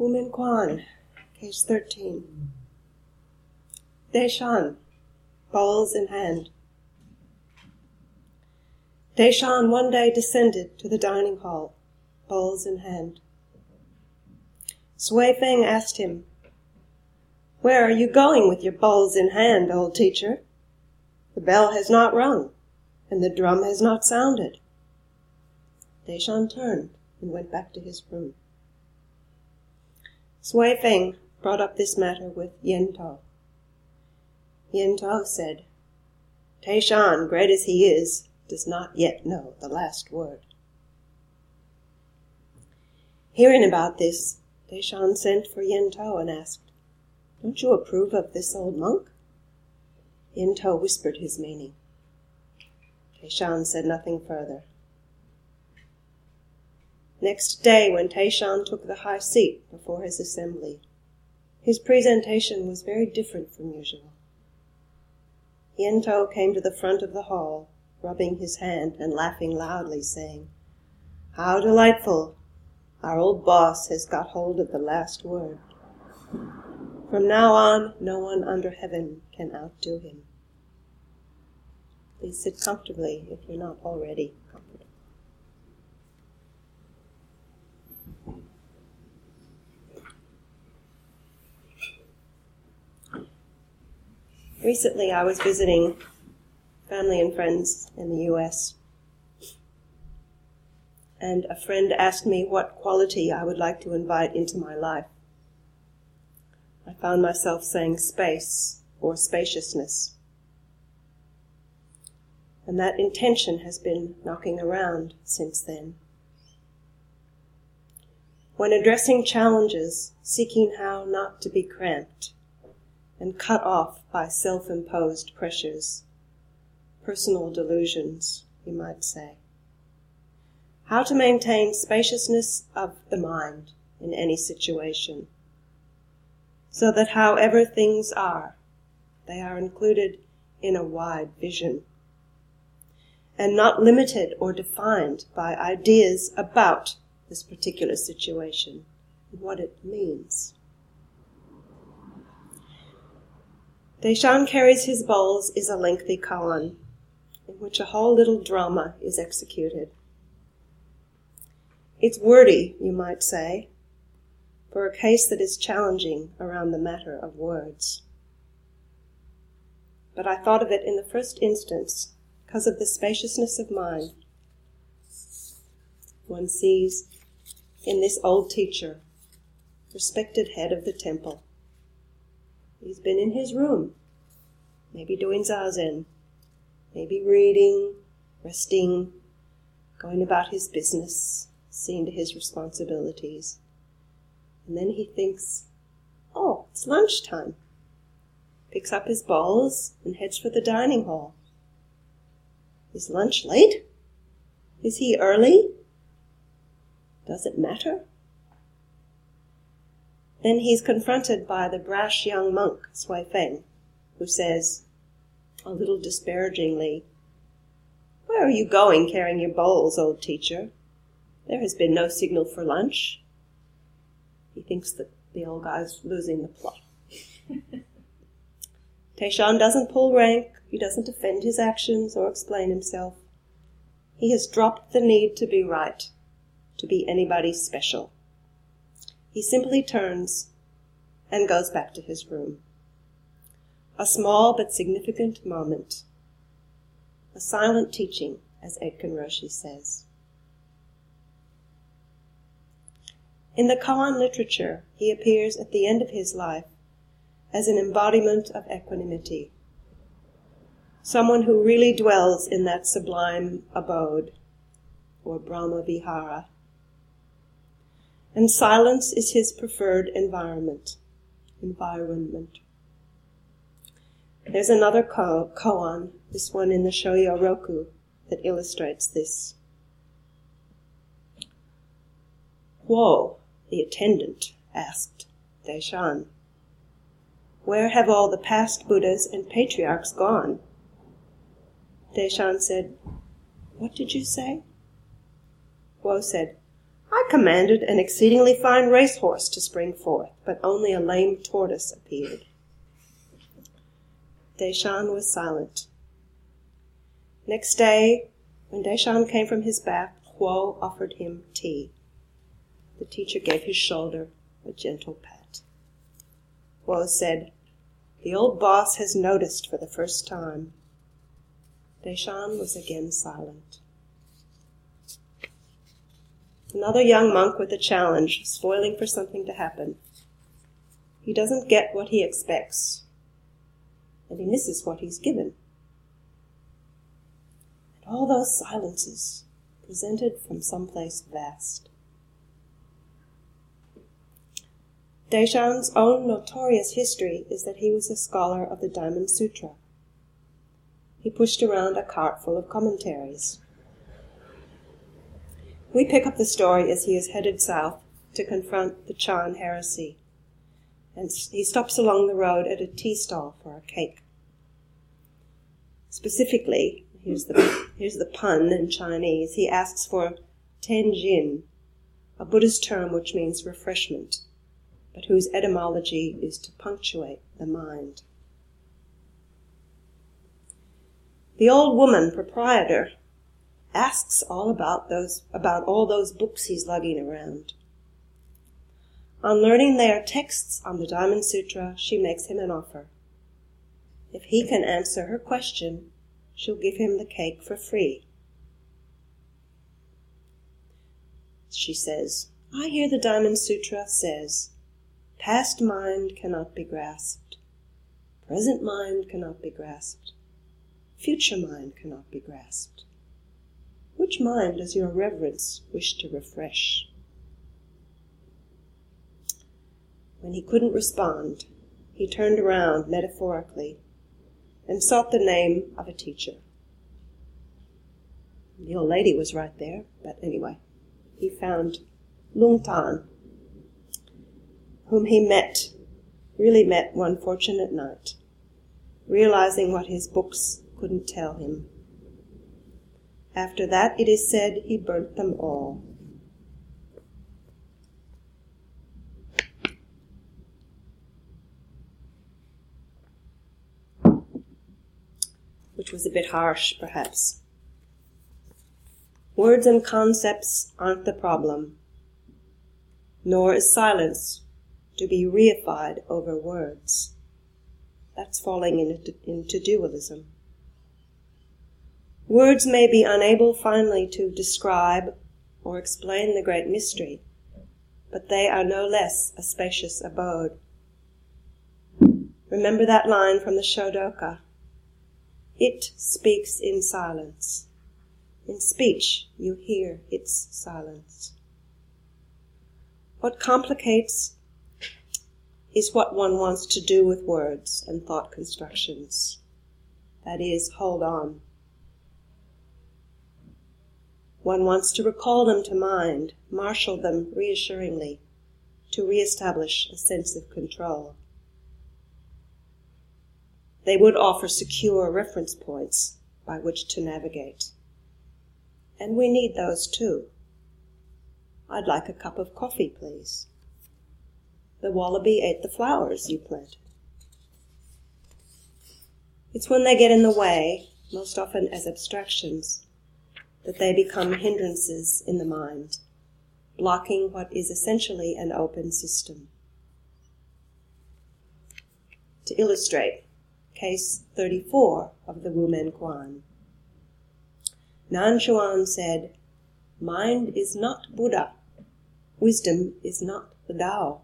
Wu Min Kwan, page 13. Deshan, bowls in hand. Deshan one day descended to the dining hall, bowls in hand. Sui Feng asked him, "Where are you going with your bowls in hand, old teacher? The bell has not rung, and the drum has not sounded." Deshan turned and went back to his room. Sui Feng brought up this matter with Yen To. Yen To said, "Deshan, great as he is, does not yet know the last word." Hearing about this, Deshan sent for Yen To and asked, "Don't you approve of this old monk?" Yen To whispered his meaning. Deshan said nothing further. Next day, when Deshan took the high seat before his assembly, his presentation was very different from usual. Yen To came to the front of the hall, rubbing his hand and laughing loudly, saying, "How delightful! Our old boss has got hold of the last word. From now on, no one under heaven can outdo him." Please sit comfortably if you're not already comfortable. Recently I was visiting family and friends in the US, and a friend asked me what quality I would like to invite into my life. I found myself saying space or spaciousness, and that intention has been knocking around since then. When addressing challenges, seeking how not to be cramped and cut off by self-imposed pressures, personal delusions, you might say. How to maintain spaciousness of the mind in any situation, so that however things are, they are included in a wide vision, and not limited or defined by ideas about this particular situation and what it means. Deshan Carries His Bowls is a lengthy koan, in which a whole little drama is executed. It's wordy, you might say, for a case that is challenging around the matter of words. But I thought of it in the first instance because of the spaciousness of mind one sees in this old teacher, respected head of the temple. He's been in his room, maybe doing zazen, maybe reading, resting, going about his business, seeing to his responsibilities. And then he thinks, "Oh, it's lunchtime." Picks up his bowls and heads for the dining hall. Is lunch late? Is he early? Does it matter? Then he's confronted by the brash young monk, Sui Feng, who says, a little disparagingly, "Where are you going carrying your bowls, old teacher? There has been no signal for lunch." He thinks that the old guy's losing the plot. Deshan doesn't pull rank, he doesn't defend his actions or explain himself. He has dropped the need to be right, to be anybody special. He simply turns and goes back to his room. A small but significant moment. A silent teaching, as Aitken Roshi says. In the koan literature, he appears at the end of his life as an embodiment of equanimity, someone who really dwells in that sublime abode, or Brahma Vihara. And silence is his preferred environment. There's another koan, this one in the Shoyo Roku, that illustrates this. "Whoa," the attendant asked Deshan, "where have all the past Buddhas and patriarchs gone?" Deshan said, "What did you say?" Wo said, I commanded an exceedingly fine racehorse to spring forth, but only a lame tortoise appeared. Deshan was silent. Next day, when Deshan came from his bath, Huo offered him tea. The teacher gave his shoulder a gentle pat. Huo said, "The old boss has noticed for the first time." Deshan was again silent. Another young monk with a challenge, spoiling for something to happen. He doesn't get what he expects, and he misses what he's given. And all those silences presented from someplace vast. Deshan's own notorious history is that he was a scholar of the Diamond Sutra. He pushed around a cart full of commentaries. We pick up the story as he is headed south to confront the Chan heresy, and he stops along the road at a tea stall for a cake. Specifically, here's the pun in Chinese, he asks for tenjin, a Buddhist term which means refreshment, but whose etymology is to punctuate the mind. The old woman, proprietor, asks all about all those books he's lugging around. On learning they are texts on the Diamond Sutra, she makes him an offer. If he can answer her question, she'll give him the cake for free. She says, "I hear the Diamond Sutra says, past mind cannot be grasped, present mind cannot be grasped, future mind cannot be grasped. Which mind does your reverence wish to refresh?" When he couldn't respond, he turned around metaphorically and sought the name of a teacher. The old lady was right there, but anyway, he found Lung Tan, whom he really met one fortunate night, realizing what his books couldn't tell him. After that, it is said, he burnt them all. Which was a bit harsh, perhaps. Words and concepts aren't the problem, nor is silence to be reified over words. That's falling into dualism. Words may be unable finally to describe or explain the great mystery, but they are no less a spacious abode. Remember that line from the Shodoka. It speaks in silence. In speech, you hear its silence. What complicates is what one wants to do with words and thought constructions. That is, hold on. One wants to recall them to mind, marshal them reassuringly, to reestablish a sense of control. They would offer secure reference points by which to navigate. And we need those too. I'd like a cup of coffee, please. The wallaby ate the flowers you planted. It's when they get in the way, most often as abstractions, that they become hindrances in the mind, blocking what is essentially an open system. To illustrate, case 34 of the Wumen Quan. Nan Xuan said, "Mind is not Buddha. Wisdom is not the Tao."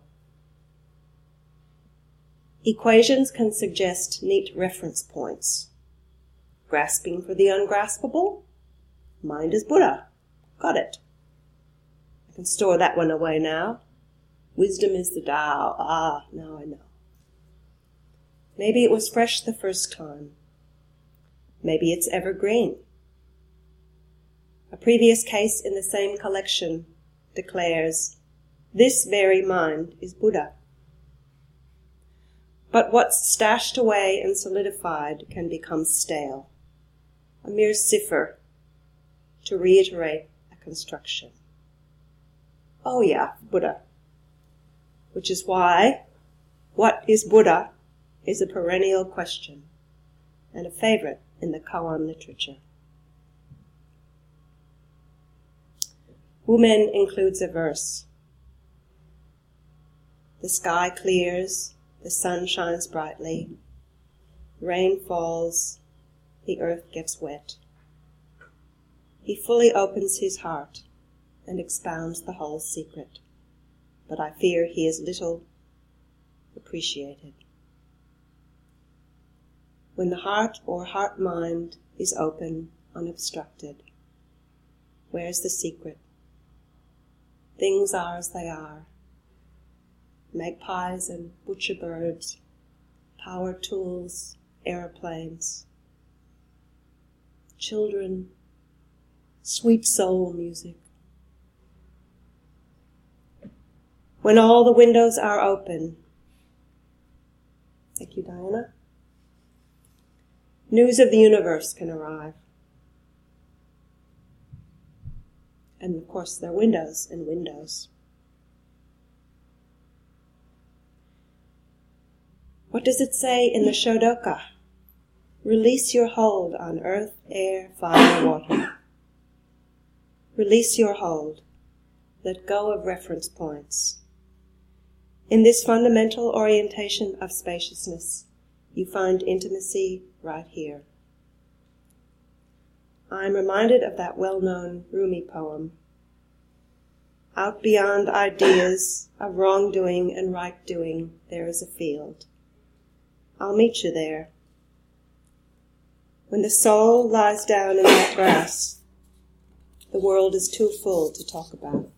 Equations can suggest neat reference points. Grasping for the ungraspable? Mind is Buddha. Got it. I can store that one away now. Wisdom is the Tao. Ah, now I know. Maybe it was fresh the first time. Maybe it's evergreen. A previous case in the same collection declares, "This very mind is Buddha." But what's stashed away and solidified can become stale, a mere cipher to reiterate a construction. Oh yeah, Buddha. Which is why, what is Buddha is a perennial question and a favorite in the koan literature. Wumen includes a verse. The sky clears, the sun shines brightly, rain falls, the earth gets wet. He fully opens his heart and expounds the whole secret, but I fear he is little appreciated. When the heart or heart-mind is open, unobstructed, where's the secret? Things are as they are. Magpies and butcher birds, power tools, aeroplanes, children, sweet soul music. When all the windows are open, thank you, Diana, news of the universe can arrive. And of course there are windows and windows. What does it say in the Shodoka? Release your hold on earth, air, fire, water. Release your hold. Let go of reference points. In this fundamental orientation of spaciousness, you find intimacy right here. I'm reminded of that well-known Rumi poem. Out beyond ideas of wrongdoing and right-doing, there is a field. I'll meet you there. When the soul lies down in that grass, the world is too full to talk about.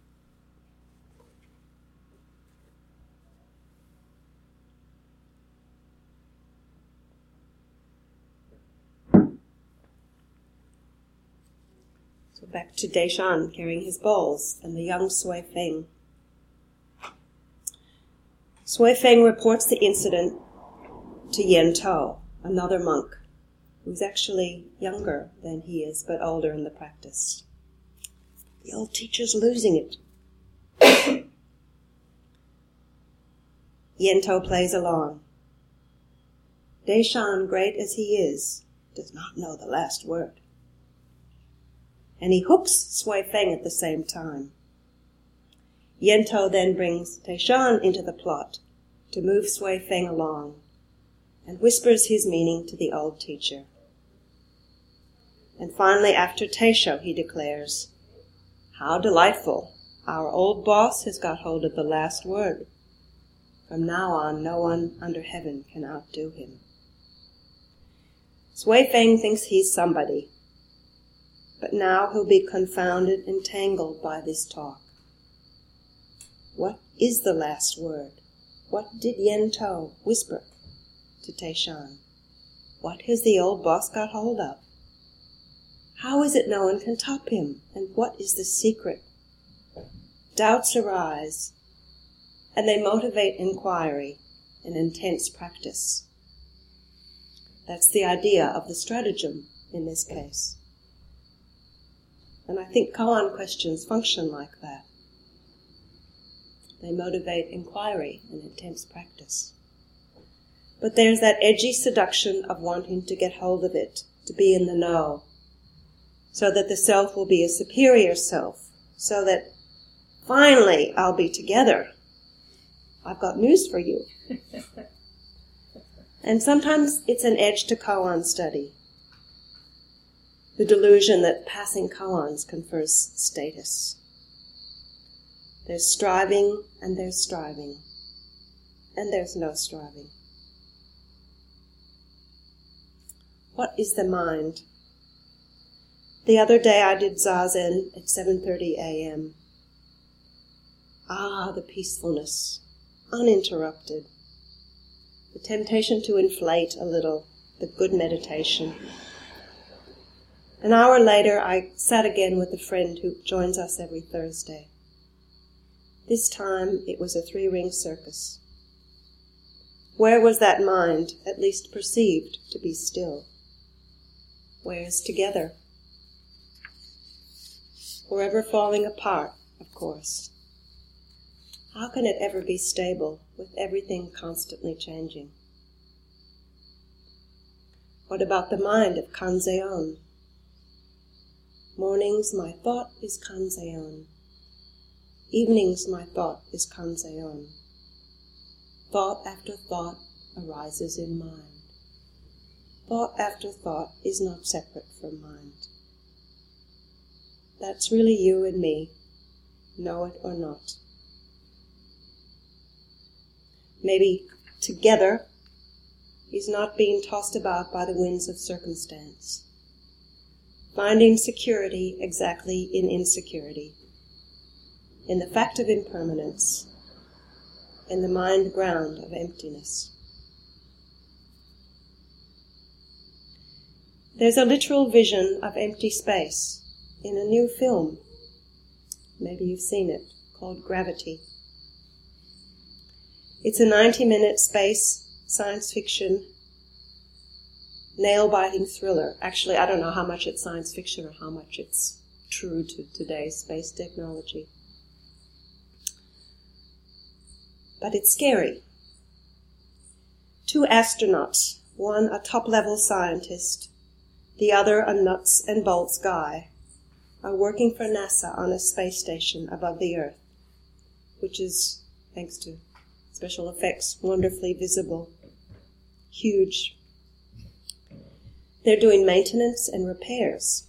So back to Deshan carrying his bowls and the young Sui Feng. Sui Feng reports the incident to Yen To, another monk, who's actually younger than he is, but older in the practice. The old teacher's losing it. Yen To plays along. Deshan, great as he is, does not know the last word. And he hooks Sui Feng at the same time. Yen To then brings Deshan into the plot to move Sui Feng along, and whispers his meaning to the old teacher. And finally, after Teisho, he declares, "How delightful! Our old boss has got hold of the last word. From now on, no one under heaven can outdo him." Sui Feng thinks he's somebody, but now he'll be confounded and tangled by this talk. What is the last word? What did Yen To whisper to Deshan? What has the old boss got hold of? How is it no one can top him? And what is the secret? Doubts arise, and they motivate inquiry and intense practice. That's the idea of the stratagem in this case. And I think koan questions function like that. They motivate inquiry and intense practice. But there's that edgy seduction of wanting to get hold of it, to be in the know, so that the self will be a superior self, so that finally I'll be together. I've got news for you. And sometimes it's an edge to koan study. The delusion that passing koans confers status. There's striving, and there's striving, and there's no striving. What is the mind? The other day I did Zazen at 7:30 a.m. Ah, the peacefulness, uninterrupted. The temptation to inflate a little, the good meditation. An hour later I sat again with a friend who joins us every Thursday. This time it was a 3-ring circus. Where was that mind, at least perceived to be still? Where's together? Forever falling apart, of course. How can it ever be stable with everything constantly changing? What about the mind of Kanzeon? Mornings my thought is Kanzeon. Evenings my thought is Kanzeon. Thought after thought arises in mind. Thought after thought is not separate from mind. That's really you and me, know it or not. Maybe together is not being tossed about by the winds of circumstance, finding security exactly in insecurity, in the fact of impermanence, in the mind ground of emptiness. There's a literal vision of empty space in a new film, maybe you've seen it, called Gravity. It's a 90-minute space science fiction, nail-biting thriller. Actually, I don't know how much it's science fiction or how much it's true to today's space technology. But it's scary. 2 astronauts, one a top-level scientist, the other a nuts and bolts guy, are working for NASA on a space station above the Earth, which is, thanks to special effects, wonderfully visible. Huge. They're doing maintenance and repairs.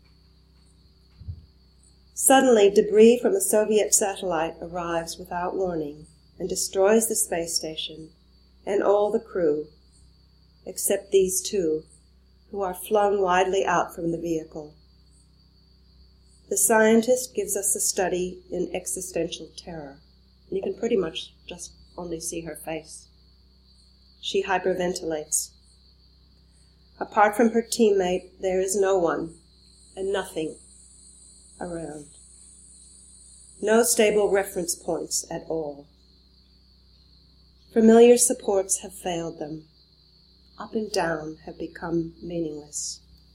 Suddenly, debris from a Soviet satellite arrives without warning and destroys the space station and all the crew, except these 2, who are flung widely out from the vehicle. The scientist gives us a study in existential terror, and you can pretty much just only see her face. She hyperventilates. Apart from her teammate, there is no one and nothing around. No stable reference points at all. Familiar supports have failed them. Up and down have become meaningless.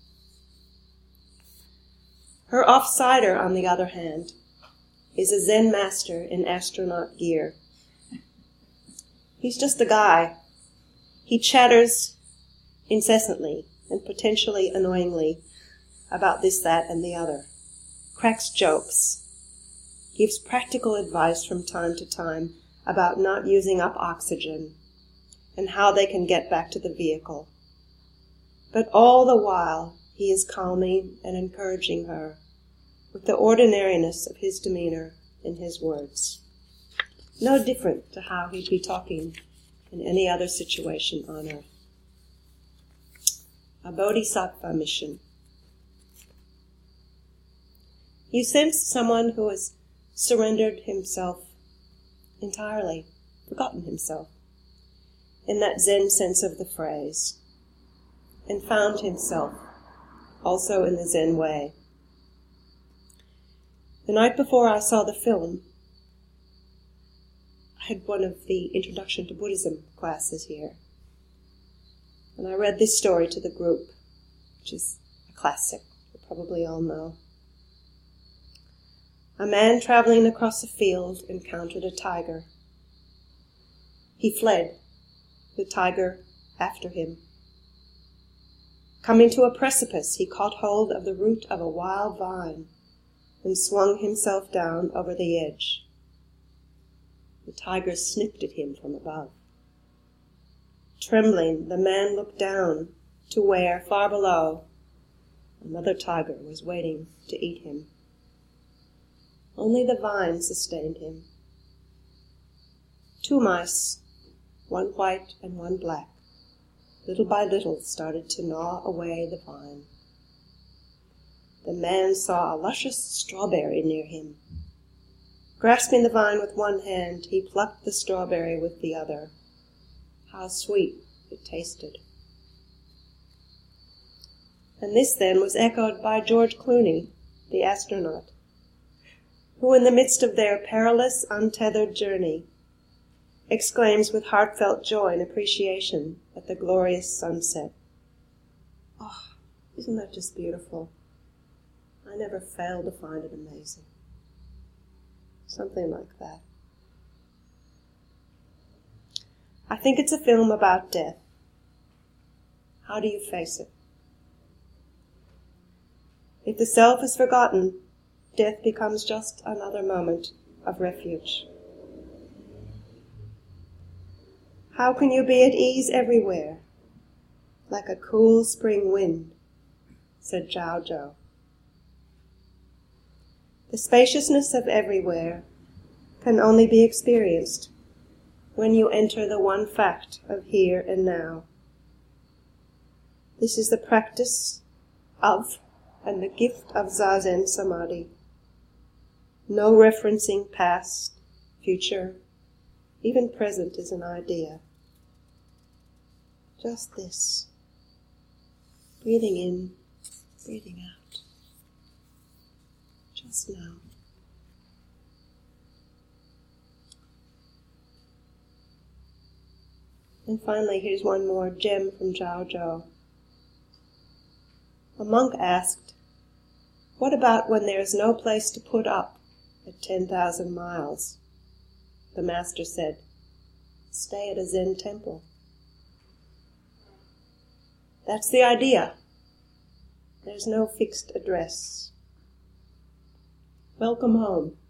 Her offsider, on the other hand, is a Zen master in astronaut gear. He's just a guy. He chatters incessantly and potentially annoyingly about this, that, and the other, cracks jokes, gives practical advice from time to time about not using up oxygen and how they can get back to the vehicle. But all the while, he is calming and encouraging her with the ordinariness of his demeanor and his words. No different to how he'd be talking in any other situation on Earth. A bodhisattva mission. You sense someone who has surrendered himself entirely, forgotten himself, in that Zen sense of the phrase, and found himself also in the Zen way. The night before I saw the film, I had one of the Introduction to Buddhism classes here, and I read this story to the group, which is a classic, you probably all know. A man traveling across a field encountered a tiger. He fled, the tiger after him. Coming to a precipice, he caught hold of the root of a wild vine and swung himself down over the edge. The tiger sniffed at him from above. Trembling, the man looked down to where, far below, another tiger was waiting to eat him. Only the vine sustained him. 2 mice, one white and one black, little by little started to gnaw away the vine. The man saw a luscious strawberry near him. Grasping the vine with one hand, he plucked the strawberry with the other. How sweet it tasted. And this then was echoed by George Clooney, the astronaut, who in the midst of their perilous, untethered journey exclaims with heartfelt joy and appreciation at the glorious sunset. Oh, isn't that just beautiful? I never fail to find it amazing. Something like that. I think it's a film about death. How do you face it? If the self is forgotten, death becomes just another moment of refuge. How can you be at ease everywhere, like a cool spring wind, said Zhao Zhou. The spaciousness of everywhere can only be experienced when you enter the one fact of here and now. This is the practice of and the gift of Zazen Samadhi. No referencing past, future, even present is an idea. Just this. Breathing in, breathing out. Just now. And finally, here's one more gem from Zhao Zhou. A monk asked, "What about when there is no place to put up at 10,000 miles?" The master said, "Stay at a Zen temple." That's the idea. There's no fixed address. Welcome home.